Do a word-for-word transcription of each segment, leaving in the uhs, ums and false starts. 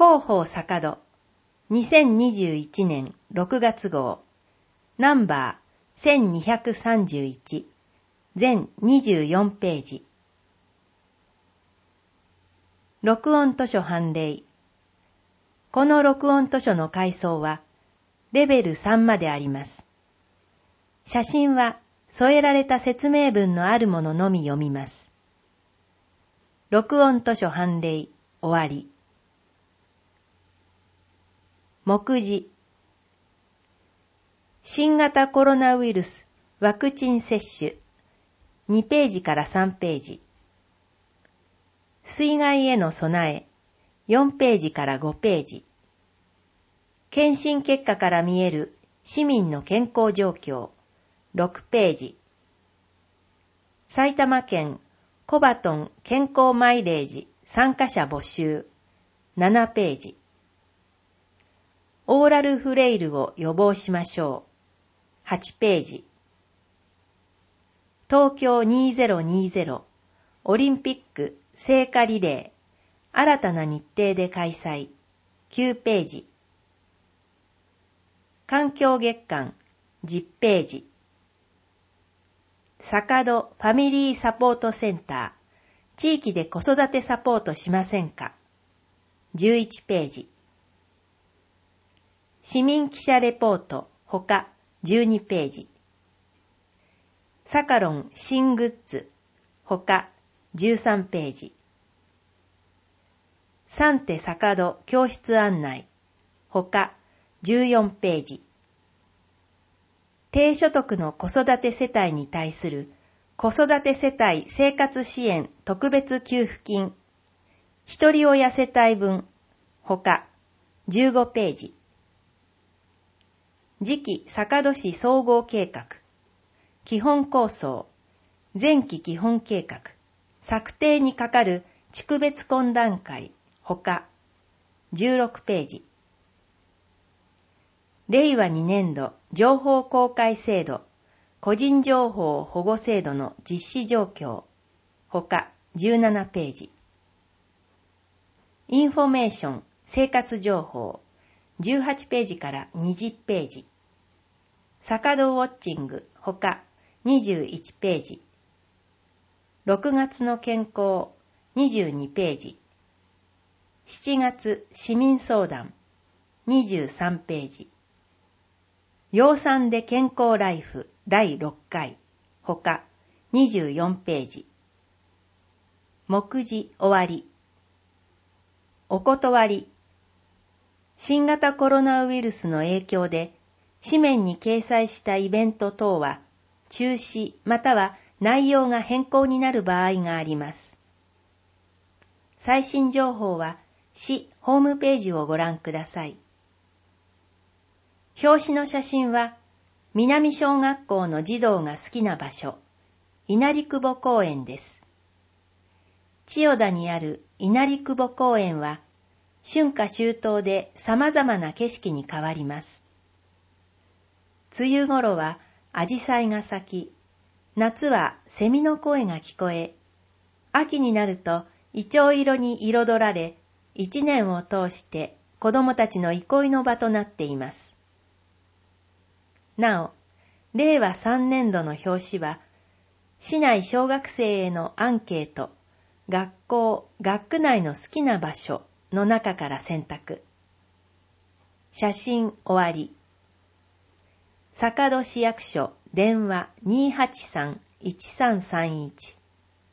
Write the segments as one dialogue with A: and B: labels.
A: 広報坂戸にせんにじゅういちねんろくがつ号ナンバーせんにひゃくさんじゅういち全にじゅうよんページ。録音図書判例。この録音図書の階層はレベルさんまであります。写真は添えられた説明文のあるもののみ読みます。録音図書判例終わり。目次。新型コロナウイルスワクチン接種にページからさんページ。水害への備えよんページからごページ。検診結果から見える市民の健康状況ろくページ。埼玉県コバトン健康マイレージ参加者募集ななページ。オーラルフレイルを予防しましょうはちページ。東京にせんにじゅうオリンピック聖火リレー新たな日程で開催きゅうページ。環境月間じゅっページ。坂戸ファミリーサポートセンター地域で子育てサポートしませんかじゅういちページ。市民記者レポートほかじゅうにページ。サカロン新グッズほかじゅうさんページ。サンテ坂戸教室案内ほかじゅうよんページ。低所得の子育て世帯に対する子育て世帯生活支援特別給付金一人親世帯分ほかじゅうごページ。次期坂戸市総合計画基本構想前期基本計画策定にかかる地区別懇談会ほかじゅうろくページ。れいわにねんど情報公開制度個人情報保護制度の実施状況ほかじゅうななページ。インフォメーション生活情報じゅうはちページからにじゅうページ。坂戸ウォッチングほかにじゅういちページ。ろくがつの健康にじゅうにページ。しちがつ市民相談にじゅうさんページ。養蚕で健康ライフだいろっかいほかにじゅうよんページ。目次終わり。お断り。新型コロナウイルスの影響で紙面に掲載したイベント等は中止または内容が変更になる場合があります。最新情報は市ホームページをご覧ください。表紙の写真は南小学校の児童が好きな場所、稲荷久保公園です。千代田にある稲荷久保公園は春夏秋冬で様々な景色に変わります。梅雨頃はアジサイが咲き、夏はセミの声が聞こえ、秋になるとイチョウ色に彩られ、一年を通して子供たちの憩いの場となっています。なお、れいわさんねんどの表紙は、市内小学生へのアンケート、学校、学区内の好きな場所の中から選択。写真終わり。坂戸市役所電話 にーはちさんいちさんさんいち。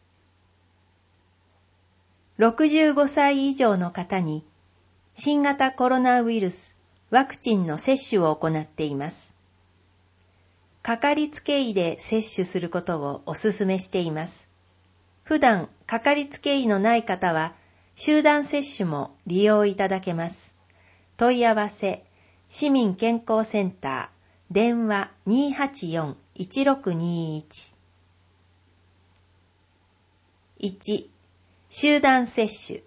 A: ろくじゅうごさい以上の方に新型コロナウイルスワクチンの接種を行っています。かかりつけ医で接種することをお勧めしています。普段かかりつけ医のない方は集団接種も利用いただけます。問い合わせ市民健康センター電話 にーはちよんいちろくにーいち。いち. 集団接種。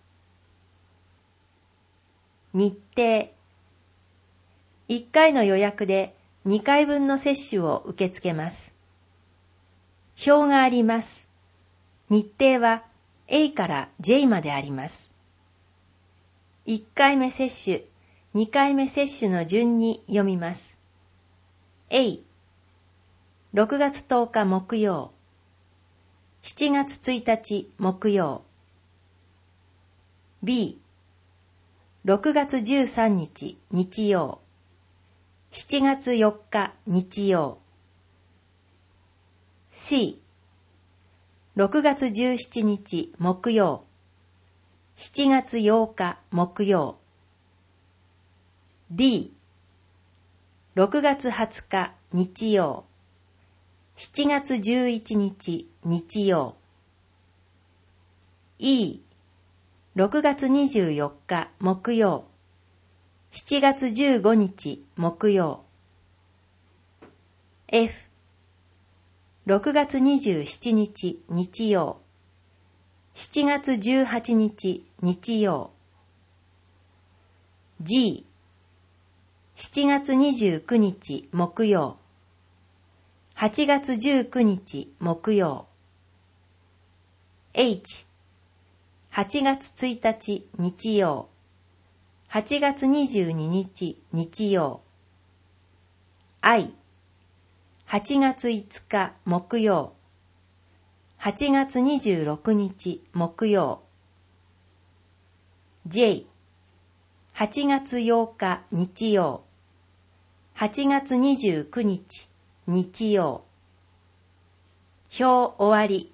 A: 日程。いっかいの予約でにかいぶんの接種を受け付けます。表があります。日程は エー から ジェイ まであります。 いっかいめ接種、にかいめ接種の順に読みます。A、ろくがつとおか木曜、しちがつついたち木曜。B、ろくがつじゅうさんにち日曜、しちがつよっか日曜。C、ろくがつじゅうしちにち木曜、しちがつようか木曜。D、ろくがつはつか日曜、しちがつじゅういちにち日曜。E、ろくがつにじゅうよっか木曜、しちがつじゅうごにち木曜。F、ろくがつにじゅうしちにち日曜、しちがつじゅうはちにち日曜。G、しちがつにじゅうくにち木曜、はちがつじゅうくにち木曜。H、はちがつついたち日曜、はちがつにじゅうににち日曜。I、はちがついつか木曜、はちがつにじゅうろくにち木曜。J、はちがつようか日曜、はちがつにじゅうくにち日曜。表終わり。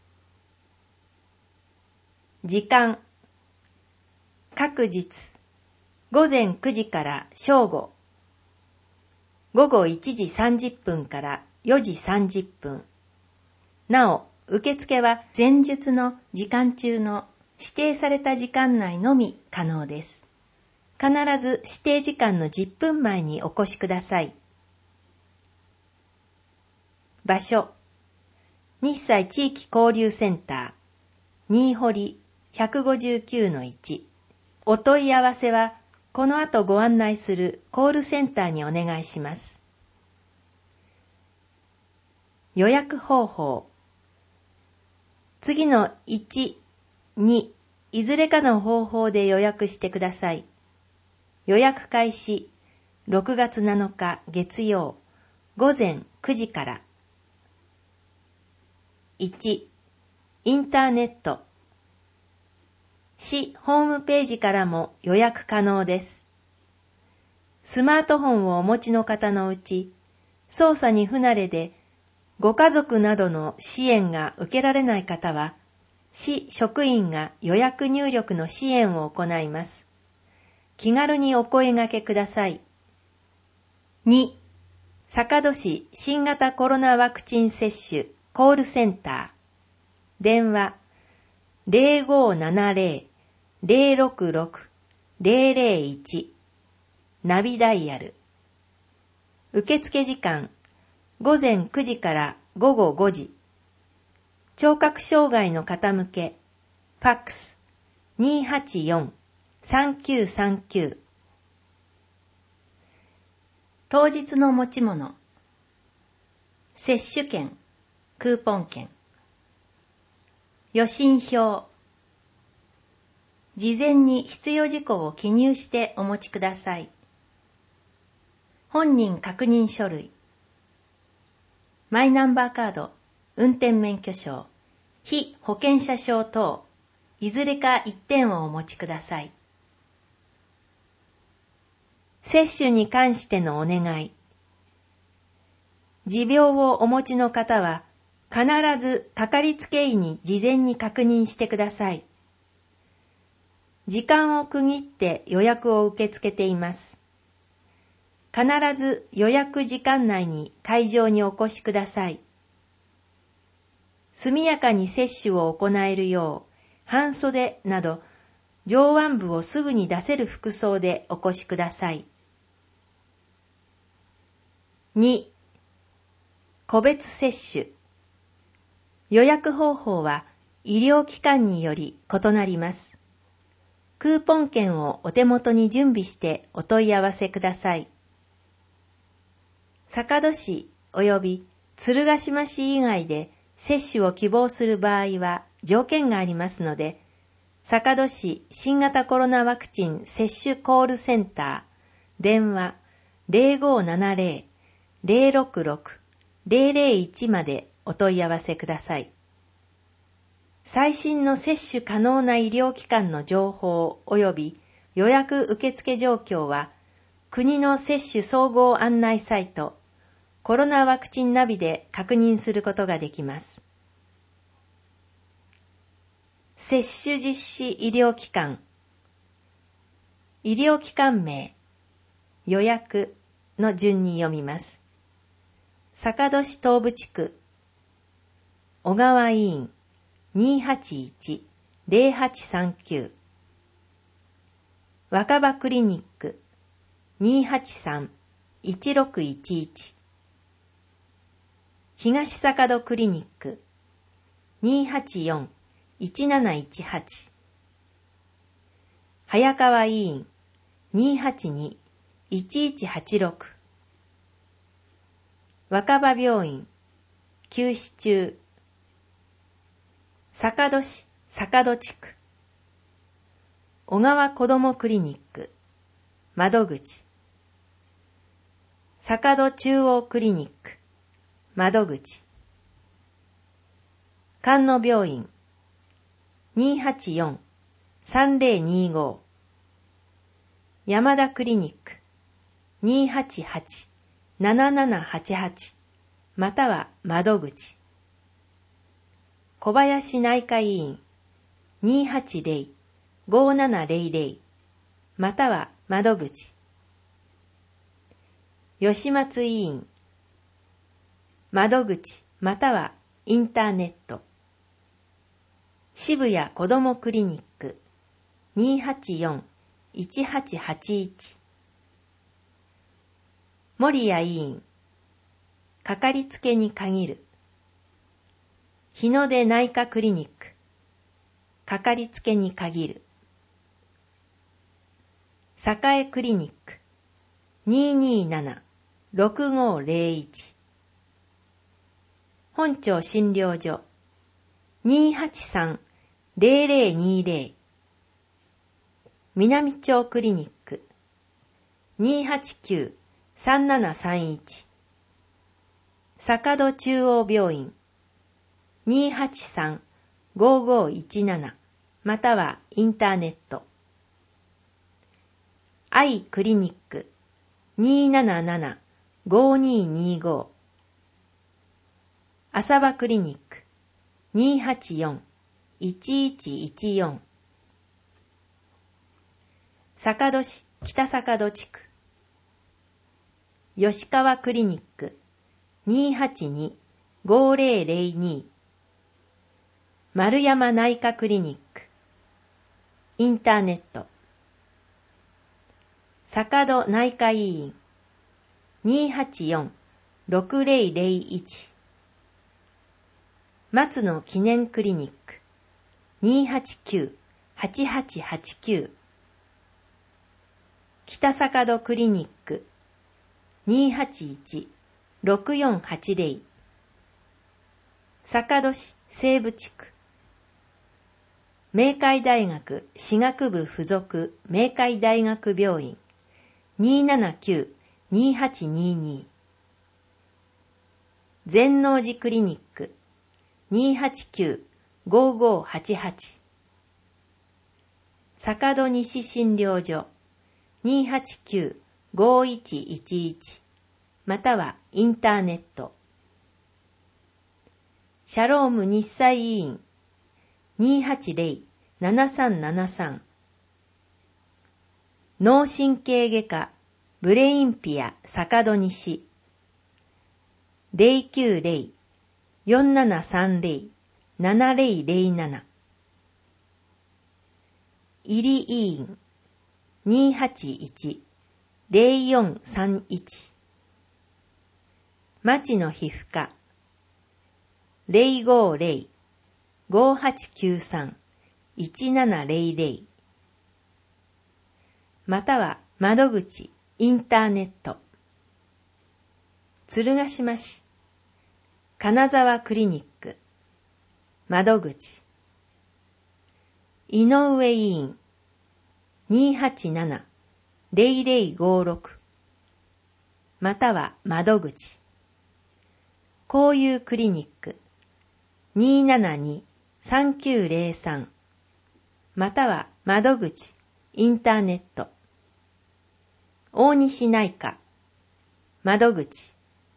A: 時間。各日。午前くじから正午。午後いちじさんじゅっぷんからよじさんじゅっぷん。なお、受付は前述の時間中の指定された時間内のみ可能です。必ず指定時間のじゅっぷんまえにお越しください。場所。日西地域交流センター、新堀 ひゃくごじゅうきゅうのいち。お問い合わせは、この後ご案内するコールセンターにお願いします。予約方法。次のいち、に、いずれかの方法で予約してください。予約開始、ろくがつなのか月曜、午前くじから。いち、インターネット。市ホームページからも予約可能です。スマートフォンをお持ちの方のうち、操作に不慣れで、ご家族などの支援が受けられない方は、市職員が予約入力の支援を行います。気軽にお声掛けください。に、坂戸市新型コロナワクチン接種コールセンター。電話 ゼロごーななゼロ ゼロろくろく ゼロゼロいち。ナビダイヤル。受付時間午前くじから午後ごじ。聴覚障害の方向け、ファックス にーはちよん さんきゅうさんきゅう。当日の持ち物。接種券、クーポン券。予診票。事前に必要事項を記入してお持ちください。本人確認書類。マイナンバーカード、運転免許証、被保険者証等、いずれか一点をお持ちください。接種に関してのお願い。持病をお持ちの方は、必ずかかりつけ医に事前に確認してください。時間を区切って予約を受け付けています。必ず予約時間内に会場にお越しください。速やかに接種を行えるよう、半袖など上腕部をすぐに出せる服装でお越しください。に、個別接種。予約方法は医療機関により異なります。クーポン券をお手元に準備してお問い合わせください。坂戸市及び鶴ヶ島市以外で接種を希望する場合は条件がありますので、 坂戸市新型コロナワクチン接種コールセンター、電話 ゼロごーななゼロ ゼロろくろく ゼロゼロいち までお問い合わせください。最新の接種可能な医療機関の情報及び予約受付状況は、国の接種総合案内サイト、コロナワクチンナビで確認することができます。接種実施医療機関、医療機関名、予約の順に読みます。坂戸市東部地区、小川医院 にーはちいち ゼロはちさんきゅう、若葉クリニック にーはちさん いちろくいちいち、東坂戸クリニック にーはちよん いちなないちはち、早川医院 にーはちに いちいちはちろく、若葉病院休止中、坂戸市坂戸地区、小川子どもクリニック窓口、坂戸中央クリニック窓口、菅野病院 にーはちよん さんぜろにご、山田クリニック にーはちはち ななななはちはち または窓口、小林内科医院 にーはちゼロ ごーななゼロゼロ または窓口、吉松医院窓口またはインターネット、渋谷子どもクリニック にーはちよん いちはちはちいち、守谷医院かかりつけに限る、日の出内科クリニックかかりつけに限る、栄クリニック にーにーなな ろくごーゼロいち、本町診療所 にーはちさん ゼロゼロにゼロ、南町クリニック にーはちきゅう さんななさんいち、坂戸中央病院 にーはちさん ごーごーいちなな またはインターネット、愛クリニック にーなななな ごーにーにーご、浅場クリニック にーはちよん いちいちいちよん、坂戸市北坂戸地区、吉川クリニック にーはちに ごーぜろぜろに、丸山内科クリニックインターネット、坂戸内科医院 にーはちよん ろくゼロゼロいち、松野記念クリニック にーはちきゅう はちはちはちきゅう、北坂戸クリニック にーはちいち ろくよんはちゼロ、坂戸市西部地区、明海大学歯学部附属明海大学病院 にーななきゅう にーはちにーに、全農寺クリニック にーはちきゅう ごーごーはちはち、坂戸西診療所 にーはちきゅう ごーいちいちいち、またはインターネット、シャローム日際医院 にーはちゼロ ななさんななさん、脳神経外科ブレインピア坂戸西 ゼロきゅうゼロ よんななさんゼロ ななゼロゼロなな、入り医院 にーはちいち ゼロよんさんいち、町の皮膚科 ゼロごーゼロ ごーはちきゅうさん いちななゼロゼロ、または窓口インターネット、鶴ヶ島市金沢クリニック窓口、 井上委員 にーはちなな ゼロゼロごろく または窓口交友クリニック にーななに さんきゅうゼロさん または窓口インターネット大西内科窓口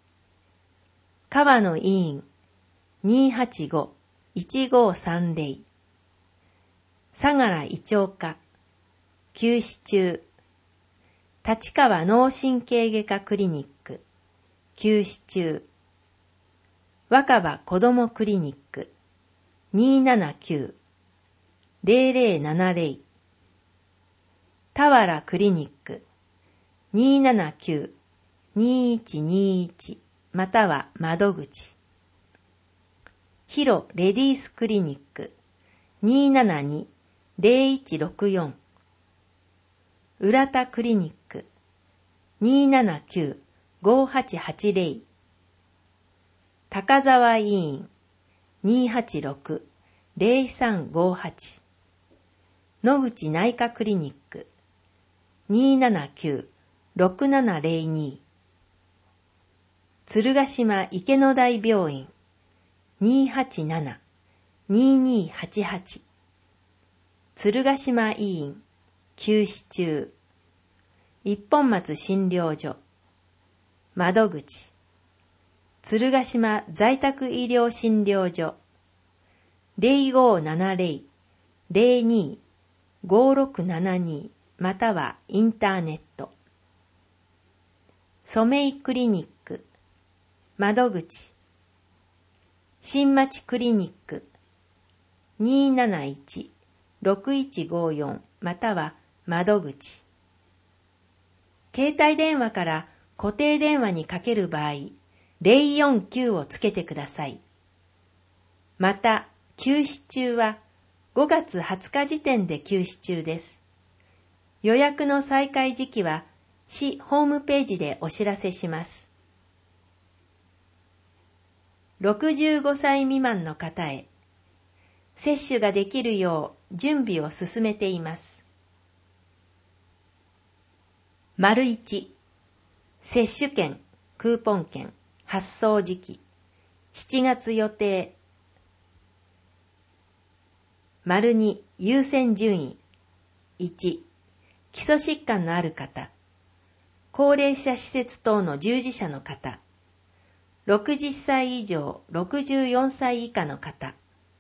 A: 川野委員 にーはちご いちごさんゼロ 相良胃腸科休止中立川脳神経外科クリニック休止中若葉子どもクリニック にーななきゅう ゼロゼロななゼロ 田原クリニック にーななきゅう にーいちにーいち または窓口ヒロレディースクリニック にーななに ゼロいちろくよん 浦田クリニック にーななきゅう ごはちはちゼロ 高沢委員 にーはちろく ゼロさんごはち 野口内科クリニック にーななきゅう ろくななゼロに 鶴ヶ島池野台病院 にーはちなな にーにーはちはち 鶴ヶ島医院休止中一本松診療所窓口鶴ヶ島在宅医療診療所 ゼロごななゼロ ゼロに ごろくななに またはインターネット染井クリニック窓口新町クリニック にーなないち ろくいちごよん または窓口携帯電話から固定電話にかける場合ゼロよんきゅうをつけてください。また休止中はごがつはつか時点で休止中です。予約の再開時期は市ホームページでお知らせします。ろくじゅうごさい未満の方へ接種ができるよう準備を進めています。丸いち接種券、クーポン券、発送時期しちがつ予定。丸に優先順位いち基礎疾患のある方高齢者施設等の従事者の方ろくじゅっさい以上ろくじゅうよんさい以下の方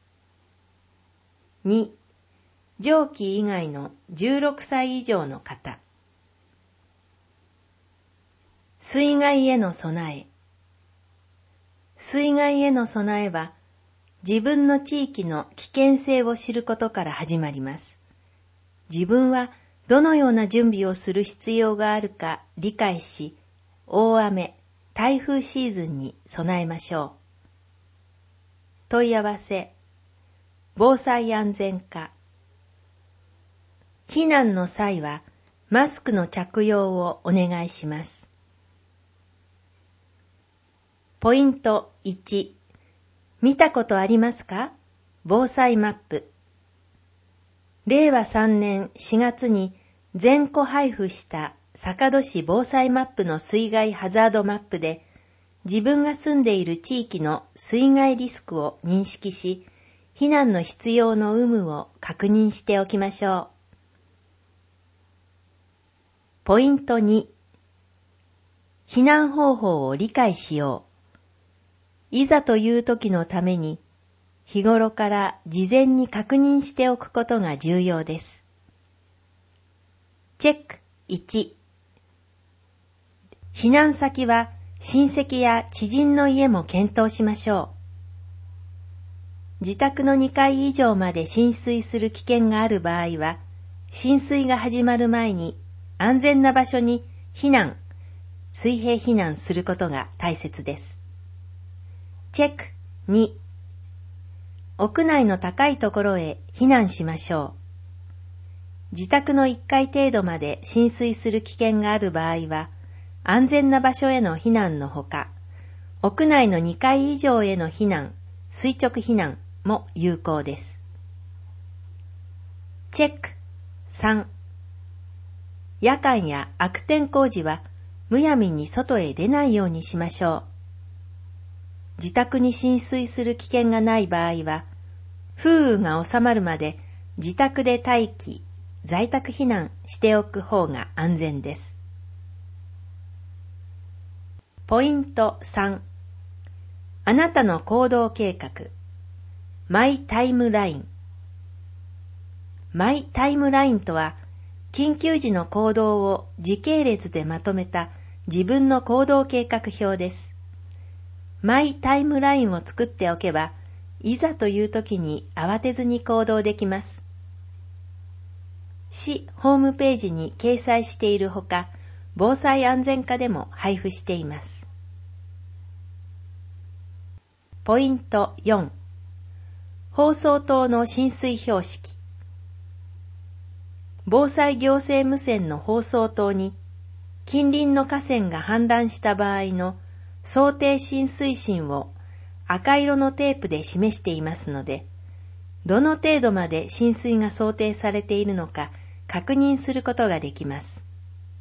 A: に上記以外のじゅうろくさい以上の方水害への備え水害への備えは自分の地域の危険性を知ることから始まります。自分はどのような準備をする必要があるか理解し、大雨、台風シーズンに備えましょう。問い合わせ、防災安全課。避難の際はマスクの着用をお願いします。ポイントいち、見たことありますか？防災マップ。れいわさんねんしがつに全戸配布した坂戸市防災マップの水害ハザードマップで、自分が住んでいる地域の水害リスクを認識し、避難の必要の有無を確認しておきましょう。ポイントに、避難方法を理解しよう。いざという時のために、日頃から事前に確認しておくことが重要です。チェックいち、避難先は親戚や知人の家も検討しましょう。自宅のにかい以上まで浸水する危険がある場合は、浸水が始まる前に安全な場所に避難、水平避難することが大切です。チェックに、屋内の高いところへ避難しましょう。自宅のいっかい程度まで浸水する危険がある場合は、安全な場所への避難のほか、屋内のにかい以上への避難、垂直避難も有効です。 チェックさん。夜間や悪天候時はむやみに外へ出ないようにしましょう。自宅に浸水する危険がない場合は、風雨が収まるまで自宅で待機、在宅避難しておく方が安全です。ポイントさん。あなたの行動計画。マイタイムライン。マイタイムラインとは、緊急時の行動を時系列でまとめた自分の行動計画表です。マイタイムラインを作っておけば、いざという時に慌てずに行動できます。市ホームページに掲載しているほか、防災安全課でも配布しています。ポイントよん。放送塔の浸水標識。防災行政無線の放送塔に、近隣の河川が氾濫した場合の想定浸水深を赤色のテープで示していますので、どの程度まで浸水が想定されているのか確認することができます。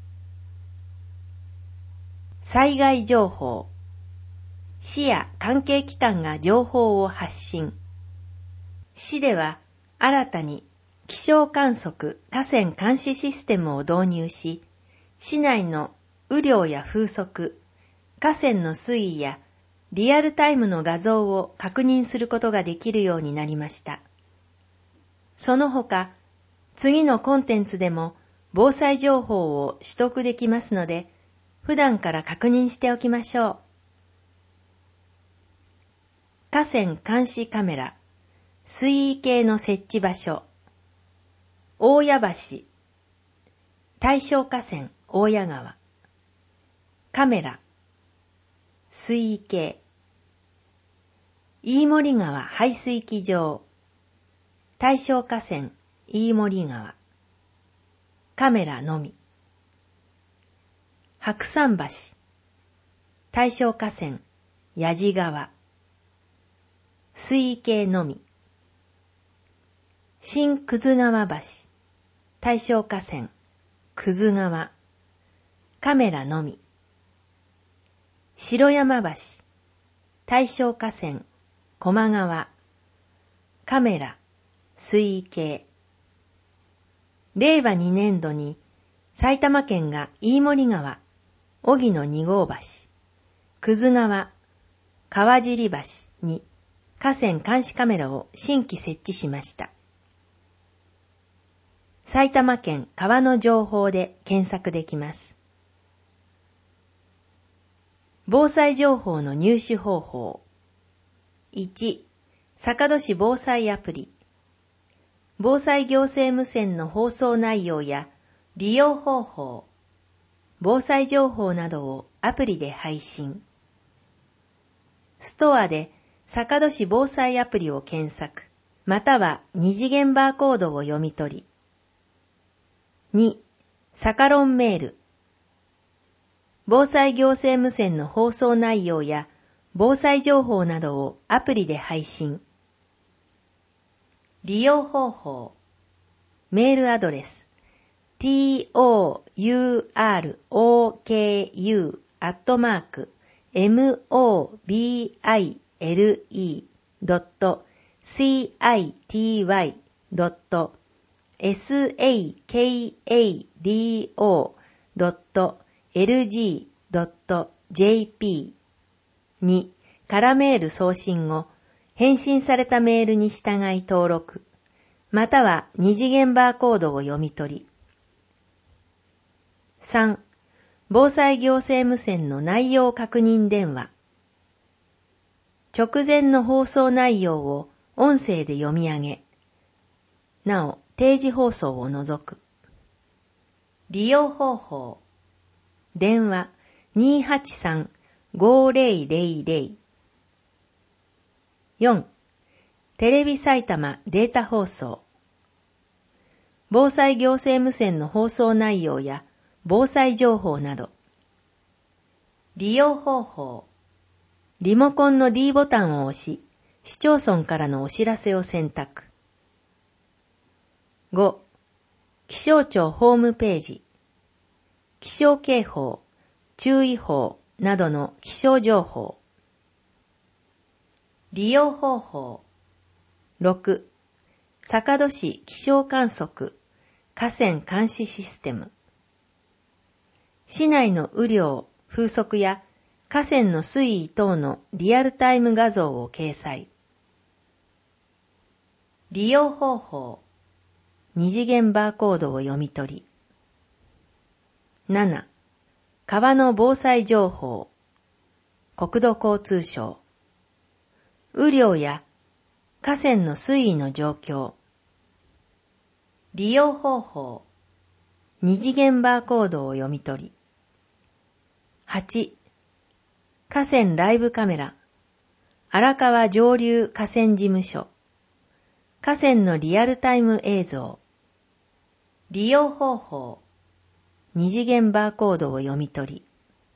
A: 災害情報。市や関係機関が情報を発信。市では新たに気象観測河川監視システムを導入し、市内の雨量や風速、河川の水位やリアルタイムの画像を確認することができるようになりました。その他、次のコンテンツでも防災情報を取得できますので、普段から確認しておきましょう。河川監視カメラ、水位計の設置場所、大谷橋、大正河川大谷川、カメラ、水位計、飯盛川排水機場、大正河川飯盛川、カメラのみ、白山橋、大正河川矢地川、水位計のみ、新葛川橋、大正河川葛川、カメラのみ、城山橋、大正河川高麗川、カメラ、水位計。れいわにねんどに埼玉県が飯盛川、荻野に号橋、葛川、川尻橋に河川監視カメラを新規設置しました。埼玉県川の情報で検索できます。防災情報の入手方法。いち. 坂戸市防災アプリ。防災行政無線の放送内容や利用方法、防災情報などをアプリで配信。ストアで坂戸市防災アプリを検索、または二次元バーコードを読み取り。に. サカロンメール。防災行政無線の放送内容や防災情報などをアプリで配信。利用方法。メールアドレス トゥーアールオーケーユー アットマーク モビルイー ドット シティワイ ドット サカド ドット エルジー ドット ジェーピー にからメール送信後、返信されたメールに従い登録、または二次元バーコードを読み取り。さん. 防災行政無線の内容確認電話。直前の放送内容を音声で読み上げ、なお定時放送を除く。利用方法。電話 にーはちさん ごーぜろぜろぜろ。よん. テレビ埼玉データ放送。防災行政無線の放送内容や防災情報など。利用方法。リモコンの D ボタンを押し、市町村からのお知らせを選択。 ご. 気象庁ホームページ。気象警報、注意報などの気象情報。利用方法。ろく. 坂戸市気象観測、河川監視システム。市内の雨量、風速や河川の水位等のリアルタイム画像を掲載。利用方法。二次元バーコードを読み取り。なな. 川の防災情報。国土交通省。雨量や河川の水位の状況。利用方法。二次元バーコードを読み取り。はち. 河川ライブカメラ。荒川上流河川事務所。河川のリアルタイム映像。利用方法。二次元バーコードを読み取り。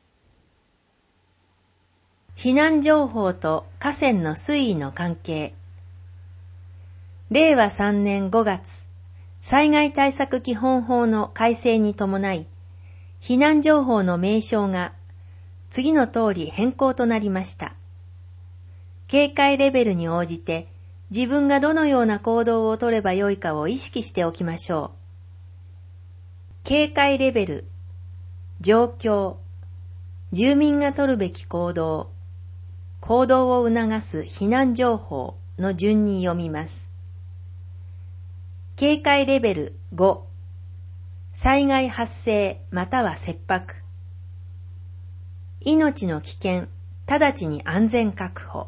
A: 避難情報と河川の水位の関係。れいわさんねんごがつ、災害対策基本法の改正に伴い、避難情報の名称が次の通り変更となりました。警戒レベルに応じて自分がどのような行動をとればよいかを意識しておきましょう。警戒レベル、状況、住民が取るべき行動、行動を促す避難情報の順に読みます。警戒レベルご、災害発生または切迫。命の危険、直ちに安全確保。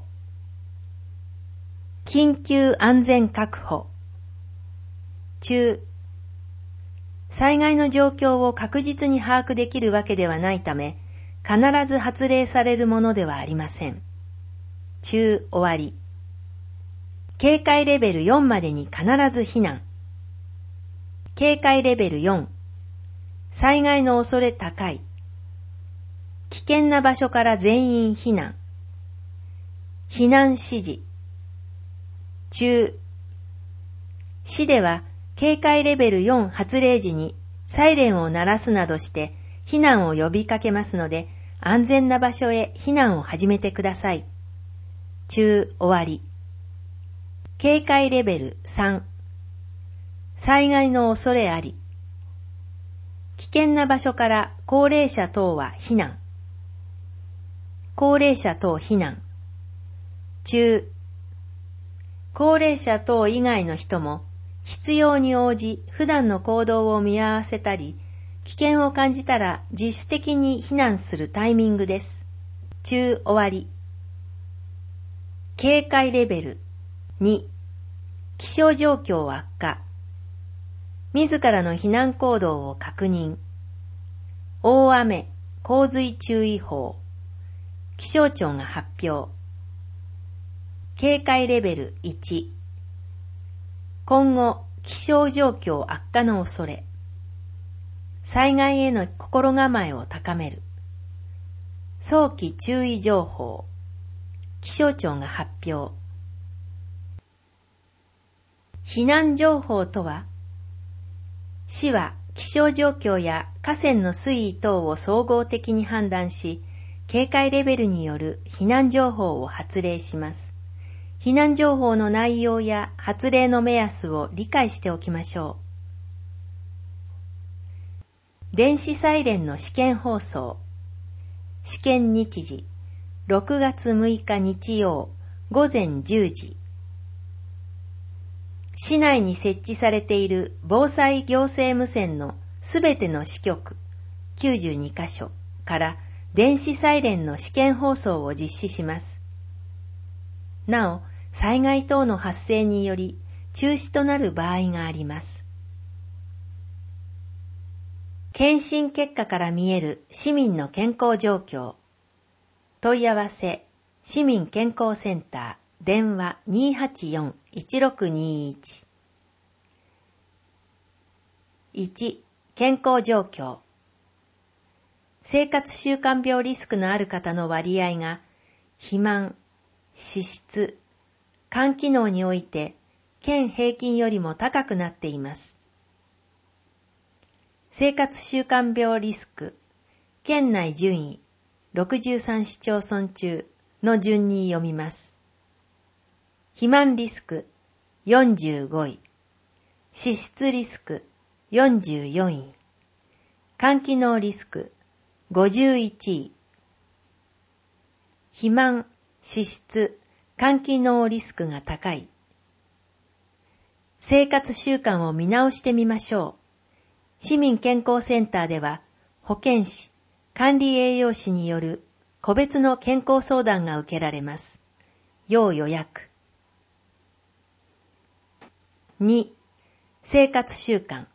A: 緊急安全確保。中、災害の状況を確実に把握できるわけではないため、必ず発令されるものではありません。中終わり。警戒レベルよんまでに必ず避難。警戒レベルよん、災害の恐れ高い。危険な場所から全員避難。避難指示。中、市では警戒レベルよん発令時にサイレンを鳴らすなどして避難を呼びかけますので、安全な場所へ避難を始めてください。中終わり。警戒レベルさん、災害の恐れあり。危険な場所から高齢者等は避難。高齢者等避難。中、高齢者等以外の人も必要に応じ普段の行動を見合わせたり、危険を感じたら自主的に避難するタイミングです。中終わり。警戒レベルに、気象状況悪化。自らの避難行動を確認。大雨、洪水注意報。気象庁が発表。警戒レベルいち。今後、気象状況悪化の恐れ。災害への心構えを高める。早期注意情報。気象庁が発表。避難情報とは、市は気象状況や河川の水位等を総合的に判断し、警戒レベルによる避難情報を発令します。避難情報の内容や発令の目安を理解しておきましょう。電子サイレンの試験放送。試験日時、ろくがつむいか日曜、ごぜんじゅうじ。市内に設置されている防災行政無線のすべての支局、きゅうじゅうにかしょから電子サイレンの試験放送を実施します。なお、災害等の発生により中止となる場合があります。検診結果から見える市民の健康状況。問い合わせ、市民健康センター、電話 にーはちよんのいちろくにいち。いち、健康状況。生活習慣病リスクのある方の割合が、肥満、脂質、肝機能において、県平均よりも高くなっています。 生活習慣病リスク、県内順位、ろくじゅうさん市町村中の順に読みます。肥満リスク、よんじゅうごい。脂質リスク、よんじゅうよんい。肝機能リスク、ごじゅういちい。肥満、脂質、肝機能リスクが高い。生活習慣を見直してみましょう。市民健康センターでは、保健師、管理栄養士による個別の健康相談が受けられます。要予約。に、生活習慣。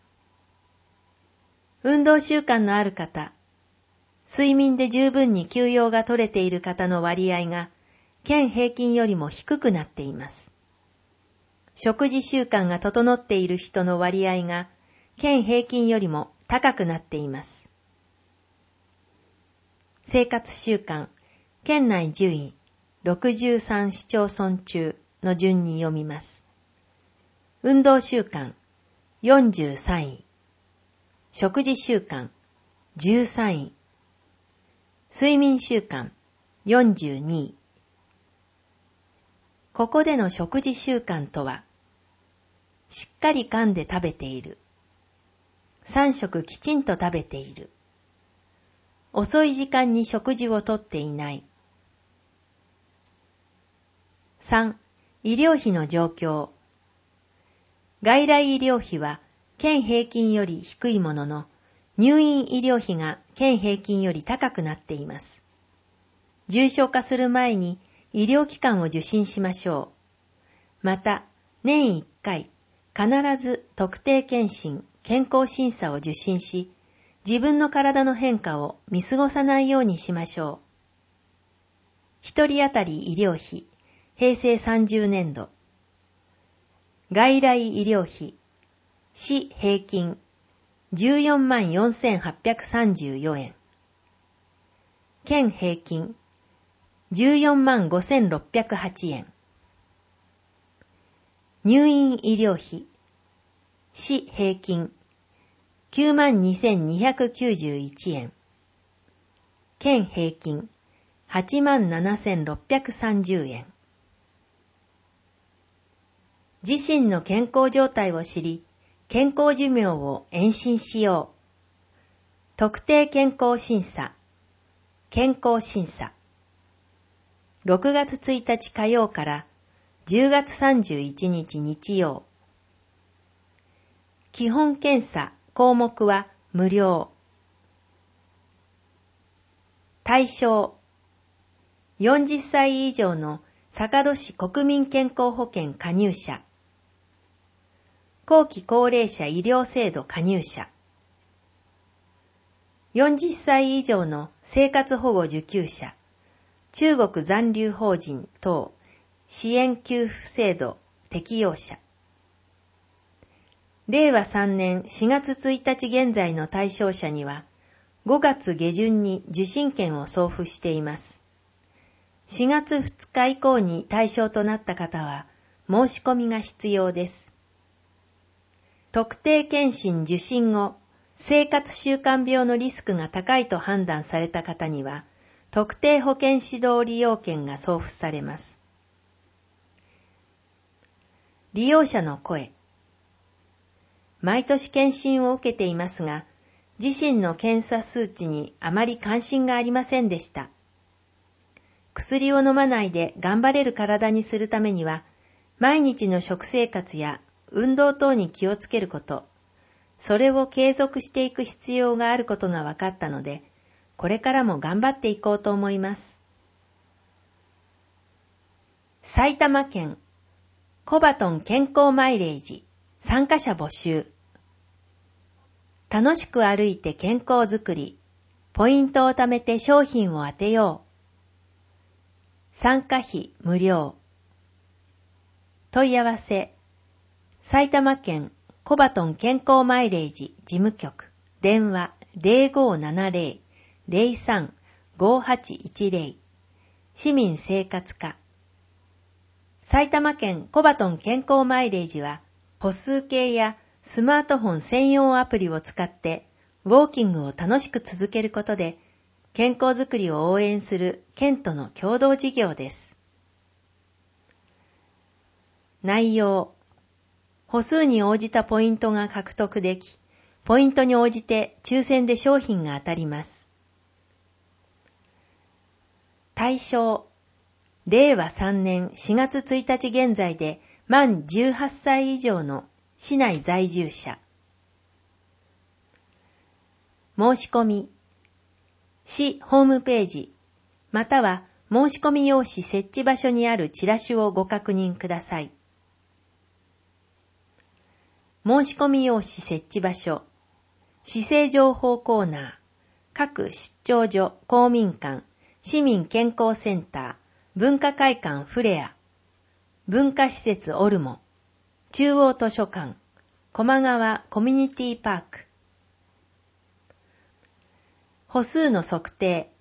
A: 運動習慣のある方、睡眠で十分に休養が取れている方の割合が、県平均よりも低くなっています。食事習慣が整っている人の割合が、県平均よりも高くなっています。生活習慣、県内順位、ろくじゅうさん市町村中の順に読みます。運動習慣、よんじゅうさんい。食事習慣、じゅうさんい。睡眠習慣、よんじゅうにい。ここでの食事習慣とは、しっかり噛んで食べている。さん食きちんと食べている。遅い時間に食事をとっていない。さん、医療費の状況。外来医療費は県平均より低いものの、入院医療費が県平均より高くなっています。重症化する前に医療機関を受診しましょう。また、年いっかい、必ず特定健診、健康審査を受診し、自分の体の変化を見過ごさないようにしましょう。一人当たり医療費、へいせいさんじゅうねんど。外来医療費、市平均、じゅうよんまんよんせんはっぴゃくさんじゅうよえん。県平均、じゅうよんまんごせんろっぴゃくはちえん。入院医療費、市平均、きゅうまんにせんにひゃくきゅうじゅういちえん。県平均、はちまんななせんろっぴゃくさんじゅうえん。自身の健康状態を知り、健康寿命を延伸しよう。特定健康審査、健康審査。ろくがつついたち火曜からじゅうがつさんじゅういちにち日曜。基本検査項目は無料。対象、よんじゅっさい以上の坂戸市国民健康保険加入者。後期高齢者医療制度加入者。よんじゅっさい以上の生活保護受給者、中国残留法人等支援給付制度適用者。れいわさんねんしがつついたち現在の対象者には、ごがつげじゅんに受診券を送付しています。しがつふつか以降に対象となった方は、申し込みが必要です。特定健診受診後、生活習慣病のリスクが高いと判断された方には、特定保健指導利用券が送付されます。利用者の声。毎年検診を受けていますが、自身の検査数値にあまり関心がありませんでした。薬を飲まないで頑張れる体にするためには、毎日の食生活や運動等に気をつけること、それを継続していく必要があることが分かったので、これからも頑張っていこうと思います。埼玉県コバトン健康マイレージ参加者募集。楽しく歩いて健康づくり、ポイントを貯めて商品を当てよう。参加費無料。問い合わせ、埼玉県コバトン健康マイレージ事務局、電話 ゼロごーななゼロ ゼロさん ごはちいちゼロ、市民生活課。埼玉県コバトン健康マイレージは、歩数計やスマートフォン専用アプリを使って、 ウォーキングを楽しく続けることで、健康づくりを応援する県との共同事業です。内容。歩数に応じたポイントが獲得でき、ポイントに応じて抽選で商品が当たります。対象。れいわさんねんしがつついたち現在で満じゅうはっさい以上の市内在住者。申し込み。市ホームページ、または申し込み用紙設置場所にあるチラシをご確認ください。申し込み用紙設置場所、市政情報コーナー、各出張所、公民館、市民健康センター、文化会館フレア、文化施設オルモ、中央図書館、駒川コミュニティパーク。歩数の測定。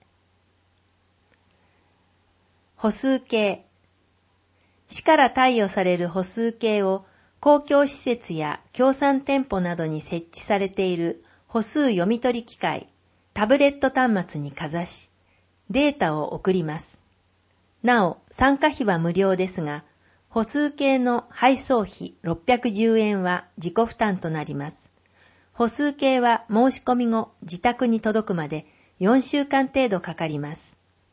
A: 歩数計。市から貸与される歩数計を公共施設や協賛店舗などに設置されている歩数読み取り機械、タブレット端末にかざし、データを送ります。なお、参加費は無料ですが、歩数計の配送費ろっぴゃくじゅうえんは自己負担となります。歩数計は申し込み後、自宅に届くまでよんしゅうかん程度かかります。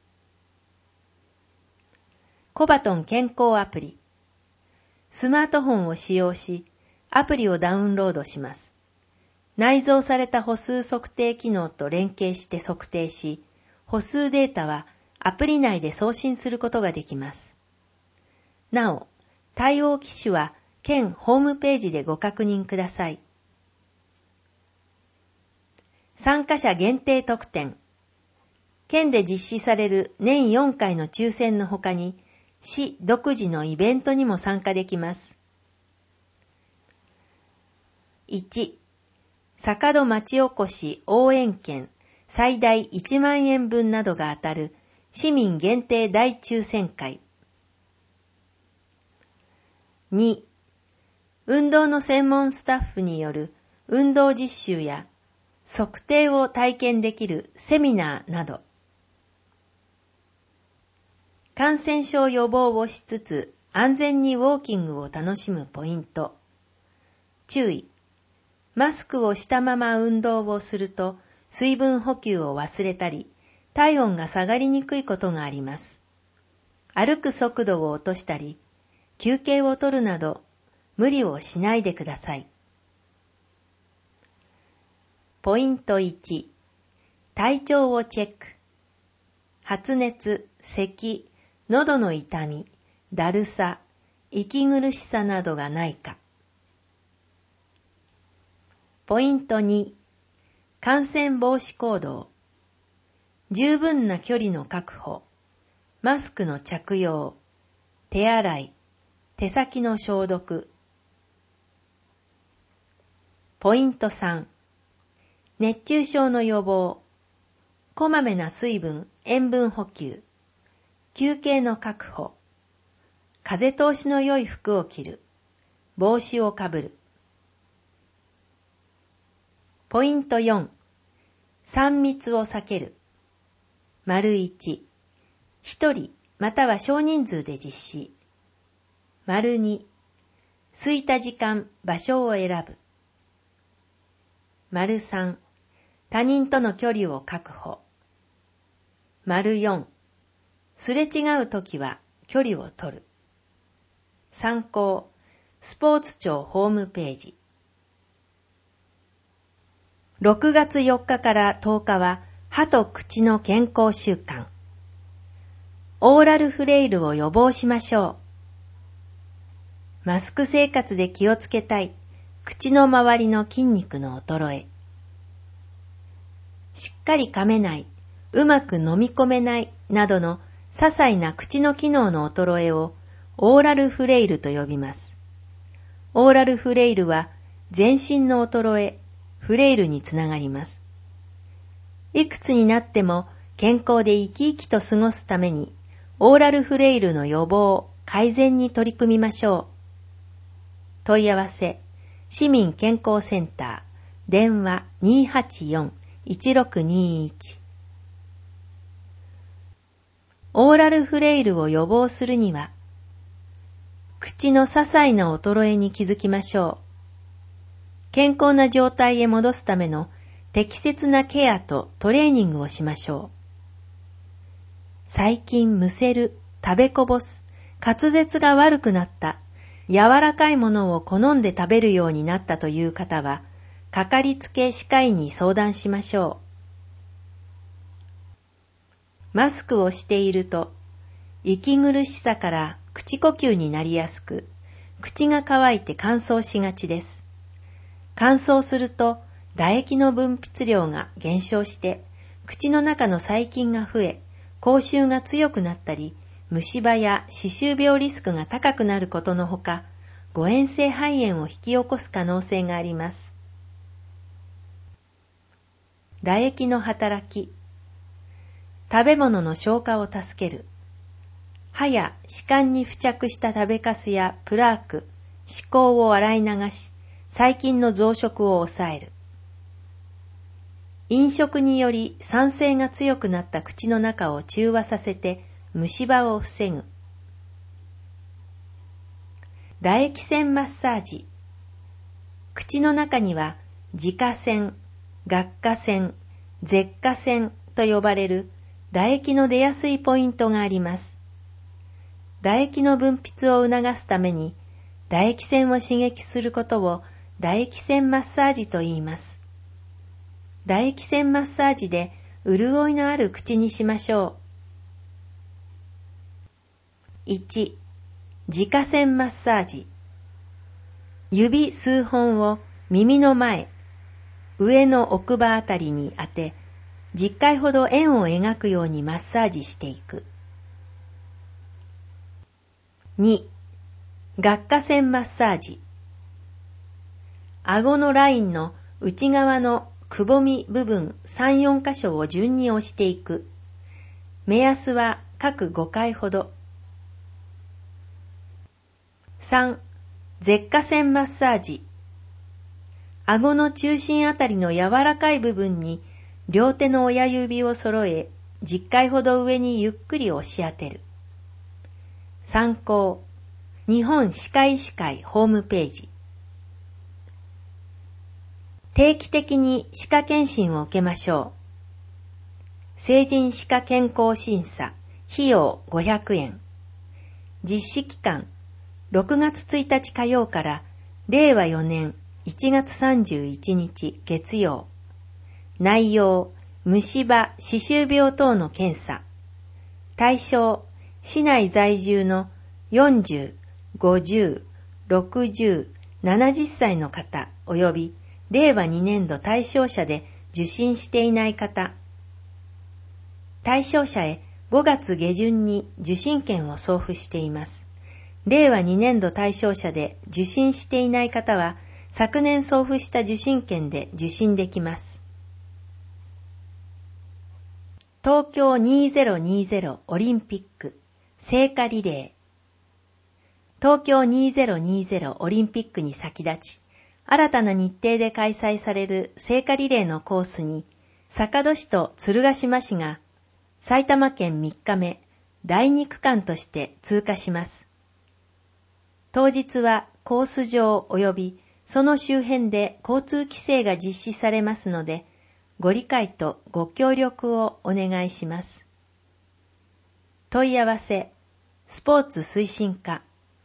A: コバトン健康アプリ。スマートフォンを使用し、アプリをダウンロードします。内蔵された歩数測定機能と連携して測定し、歩数データはアプリ内で送信することができます。なお、対応機種は県ホームページでご確認ください。参加者限定特典。県で実施される年よんかいの抽選のほかに、市独自のイベントにも参加できます。いち. 坂戸町おこし応援券最大いちまんえん分などが当たる市民限定大抽選会。に. 運動の専門スタッフによる運動実習や測定を体験できるセミナーなど。感染症予防をしつつ安全にウォーキングを楽しむポイント。注意。マスクをしたまま運動をすると水分補給を忘れたり、体温が下がりにくいことがあります。歩く速度を落としたり、休憩を取るなど無理をしないでください。ポイントいち、体調をチェック。発熱、咳、喉の痛み、だるさ、息苦しさなどがないか。ポイントに、感染防止行動。十分な距離の確保、マスクの着用、手洗い、手先の消毒。ポイントさん、熱中症の予防、こまめな水分、塩分補給、休憩の確保、風通しの良い服を着る、帽子をかぶる。ポイントよん、さん密を避ける。丸いち、一人または少人数で実施。丸に、空いた時間、場所を選ぶ。丸さん、他人との距離を確保。丸よん、すれ違うときは距離を取る。参考、スポーツ庁ホームページ。ろくがつよっかからとおかは歯と口の健康週間。オーラルフレイルを予防しましょう。マスク生活で気をつけたい口の周りの筋肉の衰え。しっかり噛めない、うまく飲み込めないなどの些細な口の機能の衰えをオーラルフレイルと呼びます。オーラルフレイルは全身の衰え、フレイルにつながります。いくつになっても健康で生き生きと過ごすために、オーラルフレイルの予防、改善に取り組みましょう。問い合わせ、市民健康センター、 電話 にーはちよん いちろくにーいち。オーラルフレイルを予防するには、口の些細な衰えに気づきましょう。健康な状態へ戻すための適切なケアとトレーニングをしましょう。最近むせる、食べこぼす、滑舌が悪くなった、柔らかいものを好んで食べるようになったという方は、かかりつけ歯科医に相談しましょう。マスクをしていると、息苦しさから口呼吸になりやすく、口が乾いて乾燥しがちです。乾燥すると、唾液の分泌量が減少して、口の中の細菌が増え、口臭が強くなったり、虫歯や歯周病リスクが高くなることのほか、誤嚥性肺炎を引き起こす可能性があります。唾液の働き。食べ物の消化を助ける。歯や歯間に付着した食べかすやプラーク、歯垢を洗い流し、細菌の増殖を抑える。飲食により酸性が強くなった口の中を中和させて虫歯を防ぐ。唾液腺マッサージ。口の中には耳下腺、顎下腺、舌下腺と呼ばれる唾液の出やすいポイントがあります。唾液の分泌を促すために唾液腺を刺激することを唾液腺マッサージと言います。唾液腺マッサージで潤いのある口にしましょう。いち. 耳下腺マッサージ。指数本を耳の前、上の奥歯あたりに当て、じゅっかいほど円を描くようにマッサージしていく。に. 顎下腺マッサージ。顎のラインの内側のくぼみ部分さん、よん箇所を順に押していく。目安は各ごかいほど。さん. 舌下腺マッサージ。顎の中心あたりの柔らかい部分に両手の親指を揃え、じゅっかいほど上にゆっくり押し当てる。参考。日本歯科医師会ホームページ。定期的に歯科検診を受けましょう。成人歯科健康審査、費用ごひゃくえん。実施期間、ろくがつついたち火曜かられいわよねんいちがつさんじゅういちにち月曜。内容、虫歯、歯周病等の検査。対象、市内在住のよんじゅう、ごじゅう、ろくじゅう、ななじゅっさいの方及びれいわにねんど対象者で受診していない方。対象者へごがつげじゅんに受診券を送付しています。れいわにねんど対象者で受診していない方は、昨年送付した受診券で受診できます。東京にせんにじゅうオリンピック聖火リレー。東京にせんにじゅうオリンピックに先立ち、新たな日程で開催される聖火リレーのコースに、坂戸市と鶴ヶ島市が埼玉県みっかめだいに区間として通過します。当日はコース上及びその周辺で交通規制が実施されますので、ご理解とご協力をお願いします。問い合わせ、スポーツ推進課。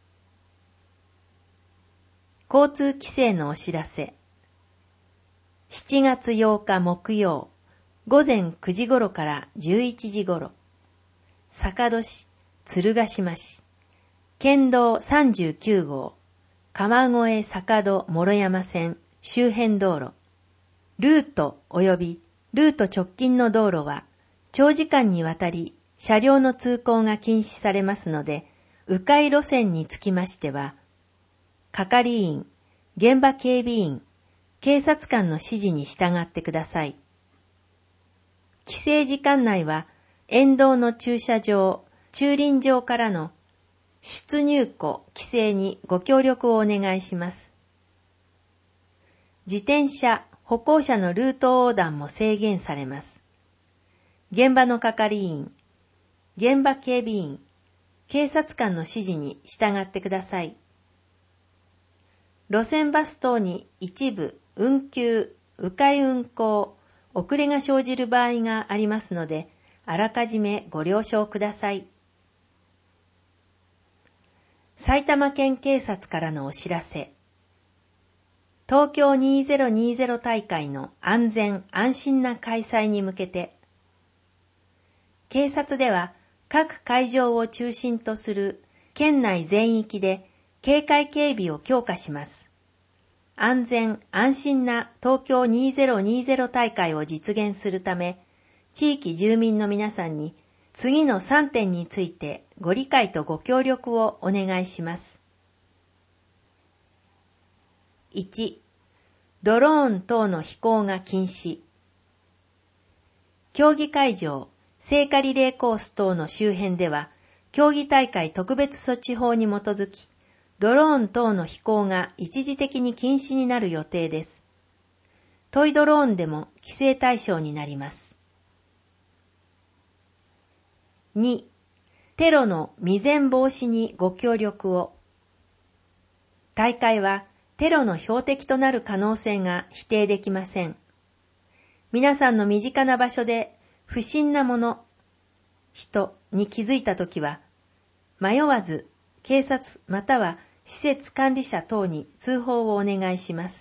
A: 交通規制のお知らせ。しちがつようか木曜、ごぜんくじ頃からじゅういちじ頃、坂戸市、鶴ヶ島市、県道さんじゅうきゅうごう、川越坂戸諸山線周辺道路、ルート及びルート直近の道路は、長時間にわたり車両の通行が禁止されますので、迂回路線につきましては、係員、現場警備員、警察官の指示に従ってください。規制時間内は、沿道の駐車場、駐輪場からの出入庫規制にご協力をお願いします。自転車、 歩行者のルート横断も制限されます。現場の係員、現場警備員、警察官の指示に従ってください。路線バス等に一部運休、迂回運行、遅れが生じる場合がありますので、あらかじめご了承ください。埼玉県警察からのお知らせ。東京にせんにじゅう大会の安全安心な開催に向けて、警察では各会場を中心とする県内全域で警戒警備を強化します。安全安心な東京にせんにじゅう大会を実現するため、地域住民の皆さんに次のさんてんについてご理解とご協力をお願いします。いち. ドローン等の飛行が禁止。競技会場、聖火リレーコース等の周辺では、競技大会特別措置法に基づき、ドローン等の飛行が一時的に禁止になる予定です。トイドローンでも規制対象になります。に. テロの未然防止にご協力を。大会はテロの標的となる可能性が否定できません。皆さんの身近な場所で不審なもの、人に気づいたときは、迷わず警察または施設管理者等に通報をお願いします。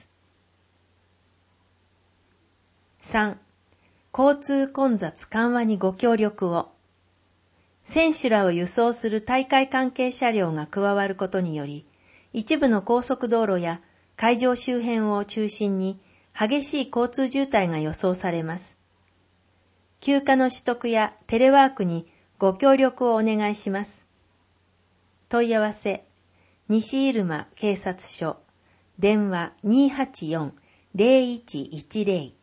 A: さん. 交通混雑緩和にご協力を。選手らを輸送する大会関係車両が加わることにより、一部の高速道路や会場周辺を中心に激しい交通渋滞が予想されます。休暇の取得やテレワークにご協力をお願いします。問い合わせ、西入間警察署、電話 にーはちよんのゼロいちいちゼロ。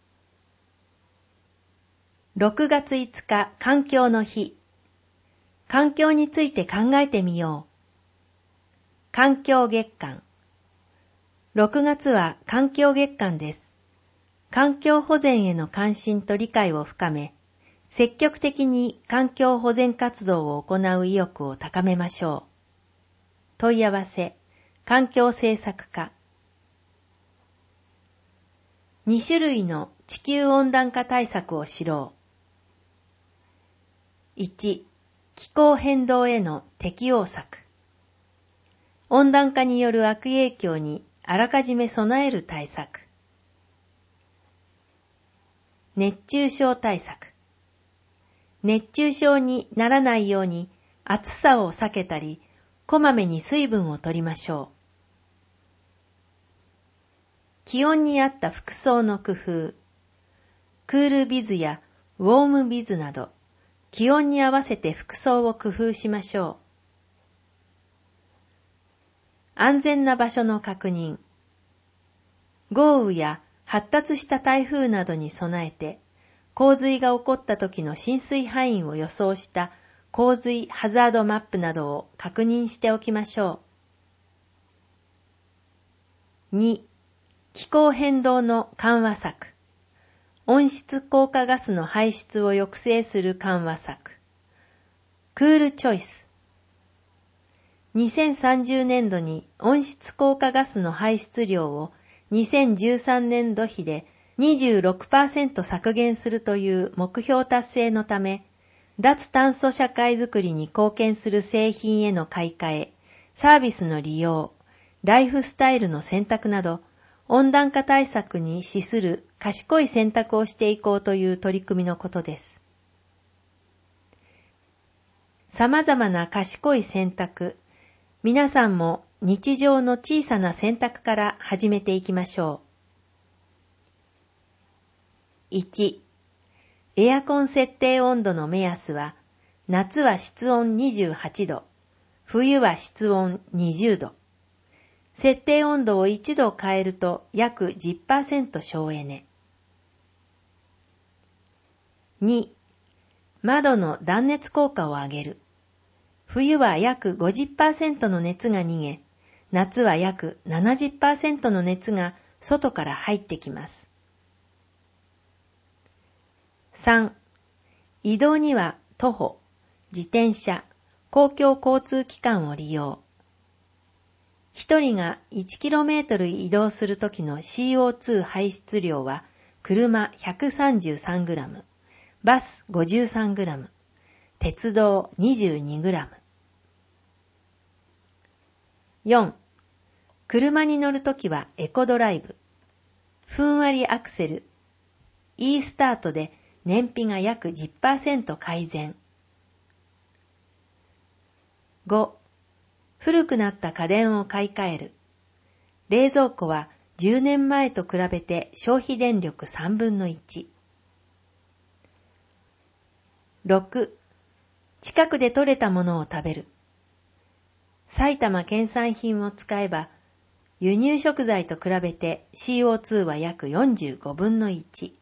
A: ろくがついつか環境の日。環境について考えてみよう。環境月間。ろくがつは環境月間です。環境保全への関心と理解を深め、積極的に環境保全活動を行う意欲を高めましょう。問い合わせ、環境政策課。に種類の地球温暖化対策を知ろう。いち. 気候変動への適応策。温暖化による悪影響にあらかじめ備える対策。熱中症対策。熱中症にならないように暑さを避けたり、こまめに水分を取りましょう。気温に合った服装の工夫。クールビズやウォームビズなど、気温に合わせて服装を工夫しましょう。安全な場所の確認。豪雨や発達した台風などに備えて、洪水が起こった時の浸水範囲を予想した洪水ハザードマップなどを確認しておきましょう。に. 気候変動の緩和策。温室効果ガスの排出を抑制する緩和策。クールチョイス。にせんさんじゅうねんどに温室効果ガスの排出量をにせんじゅうさんねんど比で にじゅうろくパーセント 削減するという目標達成のため、脱炭素社会づくりに貢献する製品への買い替え、サービスの利用、ライフスタイルの選択など、温暖化対策に資する賢い選択をしていこうという取り組みのことです。様々な賢い選択、皆さんも日常の小さな選択から始めていきましょう。いち. エアコン設定温度の目安は、夏は室温にじゅうはちど、冬は室温にじゅうど。設定温度をいちど変えると約 じゅっパーセント 省エネ。に. 窓の断熱効果を上げる。冬は約 ごじゅっパーセント の熱が逃げ、夏は約 ななじゅっパーセント の熱が外から入ってきます。 さん、移動には徒歩、自転車、公共交通機関を利用。一人が いちキロメートル 移動するときの シーオーツー 排出量は車 ひゃくさんじゅうさんグラム、バス ごじゅうさんグラム、鉄道 にじゅうにグラム。よん、車に乗るときはエコドライブ。ふんわりアクセル、イースタートで燃費が約 じゅっパーセント 改善。ご、古くなった家電を買い替える。冷蔵庫はじゅうねんまえと比べて消費電力さんぶんのいち。ろく、近くで採れたものを食べる。埼玉県産品を使えば、輸入食材と比べて シーオーツー は約よんじゅうごぶんのいち。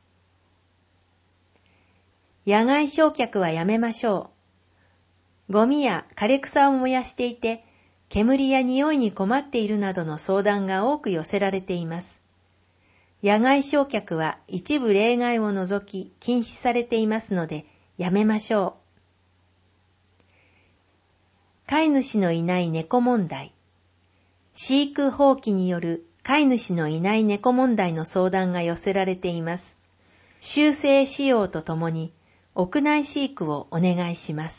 A: 野外焼却はやめましょう。ゴミや枯れ草を燃やしていて、煙や匂いに困っているなどの相談が多く寄せられています。野外焼却は一部例外を除き禁止されていますので、やめましょう。飼い主のいない猫問題。飼育放棄による飼い主のいない猫問題の相談が寄せられています。修正使用とともに屋内飼育をお願いします。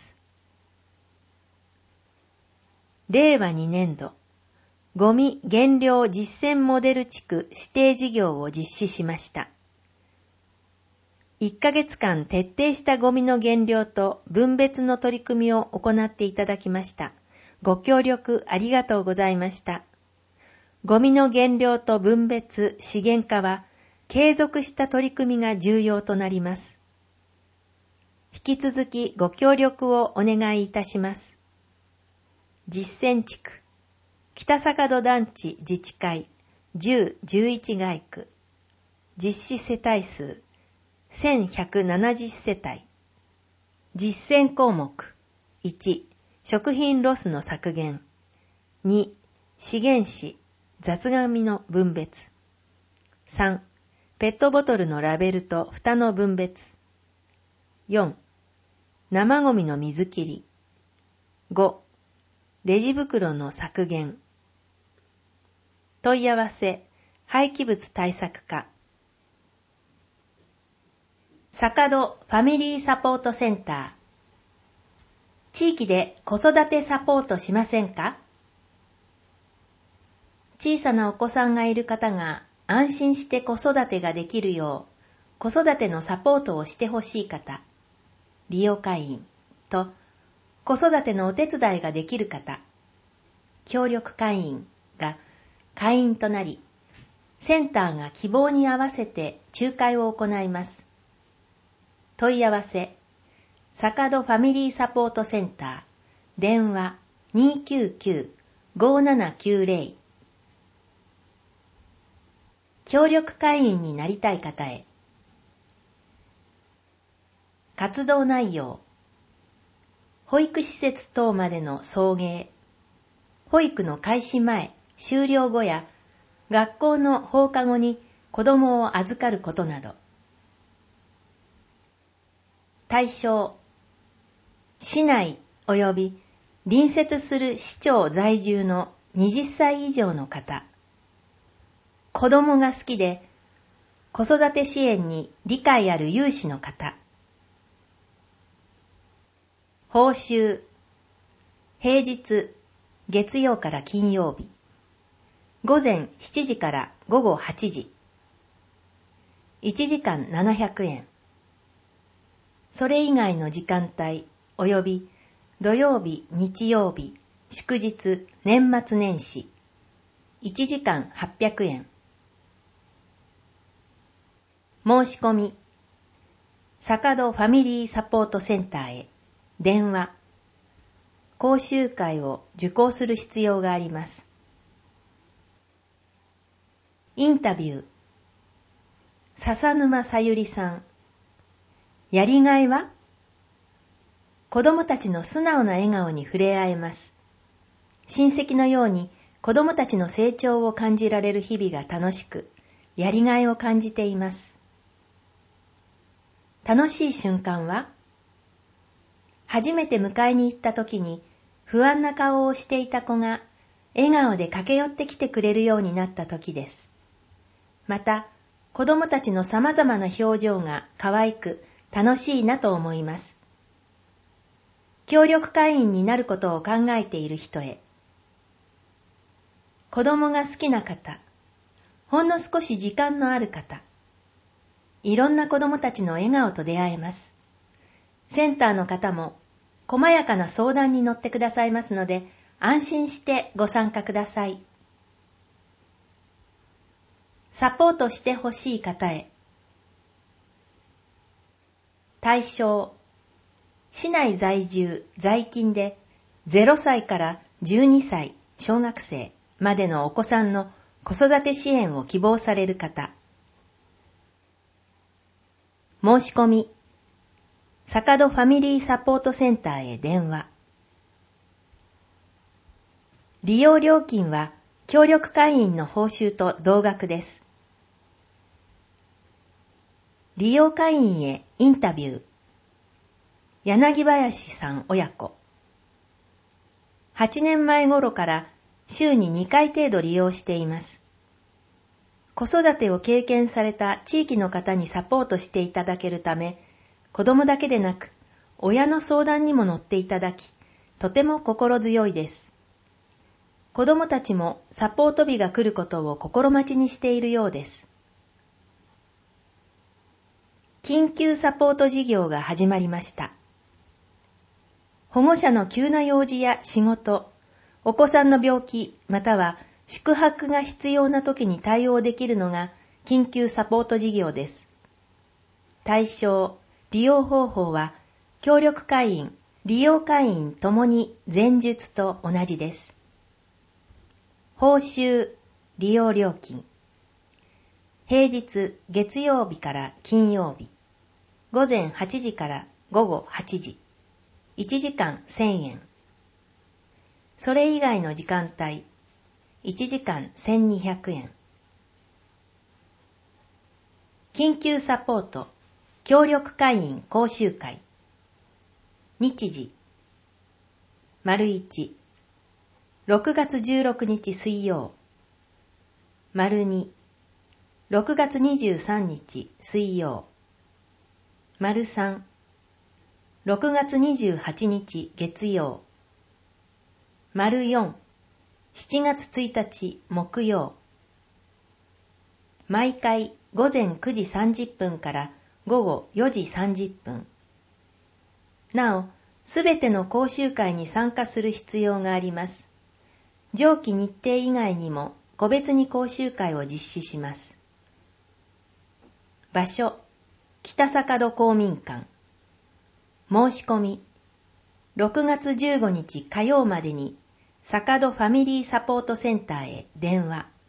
A: れいわにねんど、ゴミ減量実践モデル地区指定事業を実施しました。いっかげつかん徹底したゴミの減量と分別の取り組みを行っていただきました。ご協力ありがとうございました。ゴミの減量と分別、資源化は継続した取り組みが重要となります。引き続きご協力をお願いいたします。実践地区、北坂戸団地自治会じゅう、じゅういち街区、実施世帯数せんひゃくななじゅう世帯。実践項目いち、食品ロスの削減。に、資源紙、雑紙の分別。さん、ペットボトルのラベルと蓋の分別。よん、生ゴミの水切り。ご、レジ袋の削減。問い合わせ、廃棄物対策課。坂戸ファミリーサポートセンター。地域で子育てサポートしませんか？小さなお子さんがいる方が安心して子育てができるよう、子育てのサポートをしてほしい方、利用会員と子育てのお手伝いができる方、協力会員が会員となり、センターが希望に合わせて仲介を行います。問い合わせ、坂戸ファミリーサポートセンター、電話 にーきゅうきゅう ごーななきゅうぜろ。協力会員になりたい方へ。活動内容、保育施設等までの送迎、保育の開始前、終了後や学校の放課後に子どもを預かることなど。対象、市内及び隣接する市町在住のはたち以上の方、子供が好きで子育て支援に理解ある有志の方、報酬、平日、月曜から金曜日、午前しちじから午後はちじ、いちじかんななひゃくえん、それ以外の時間帯及び土曜日、日曜日、祝日、年末年始、いちじかんはっぴゃくえん。申し込み、坂戸ファミリーサポートセンターへ、電話、講習会を受講する必要があります。インタビュー、笹沼さゆりさん。やりがいは？子供たちの素直な笑顔に触れ合えます。親戚のように子供たちの成長を感じられる日々が楽しく、やりがいを感じています。 楽しい瞬間は、初めて迎えに行った時に不安な顔をしていた子が笑顔で駆け寄ってきてくれるようになった時です。また、子供たちの様々な表情が可愛く楽しいなと思います。協力会員になることを考えている人へ。子供が好きな方、ほんの少し時間のある方、いろんな子供たちの笑顔と出会えます。センターの方も細やかな相談に乗ってくださいますので、安心してご参加ください。サポートしてほしい方へ。対象、市内在住、在勤でゼロさいからじゅうにさい、小学生までのお子さんの子育て支援を希望される方。申し込み、坂戸ファミリーサポートセンターへ電話。利用料金は協力会員の報酬と同額です。利用会員へインタビュー。柳林さん親子。はちねんまえ頃から週ににかい程度利用しています。子育てを経験された地域の方にサポートしていただけるため、子供だけでなく親の相談にも乗っていただき、とても心強いです。子供たちもサポート日が来ることを心待ちにしているようです。緊急サポート事業が始まりました。保護者の急な用事や仕事、お子さんの病気、または宿泊が必要な時に対応できるのが緊急サポート事業です。対象、利用方法は協力会員、利用会員ともに前述と同じです。報酬、利用料金。平日月曜日から金曜日、午前はちじから午後はちじ、いちじかんせんえん。それ以外の時間帯、いちじかんせんにひゃくえん。緊急サポート、協力会員講習会。日時、丸一、ろくがつじゅうろくにち水曜。丸二、ろくがつにじゅうさんにち水曜。丸三、ろくがつにじゅうはちにち月曜。丸四、しちがつついたち木曜。毎回午前くじさんじゅっぷんから午後よじさんじゅっぷん。なお、すべての講習会に参加する必要があります。上記日程以外にも個別に講習会を実施します。場所、北坂戸公民館。申し込み、ろくがつじゅうごにち火曜までに坂戸ファミリーサポートセンターへ電話。